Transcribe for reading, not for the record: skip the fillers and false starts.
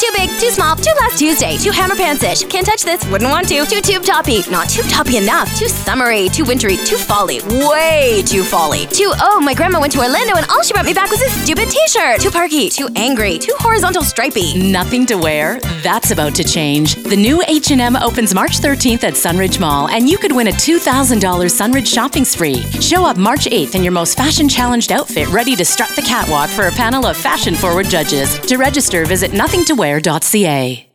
Too big, too small, too last Tuesday, too hammer pants-ish. Can't touch this, wouldn't want to. Too tube toppy, not tube toppy enough. Too summery, too wintry, too folly, way too folly. Too, oh, my grandma went to Orlando and all she brought me back was this stupid t-shirt. Too perky, too angry, too horizontal stripey. Nothing to wear? That's about to change. The new H&M opens March 13th at Sunridge Mall, and you could win a $2,000 Sunridge shopping spree. Show up March 8th in your most fashion-challenged outfit, ready to strut the catwalk for a panel of fashion-forward judges. To register, visit nothingtowear.ca.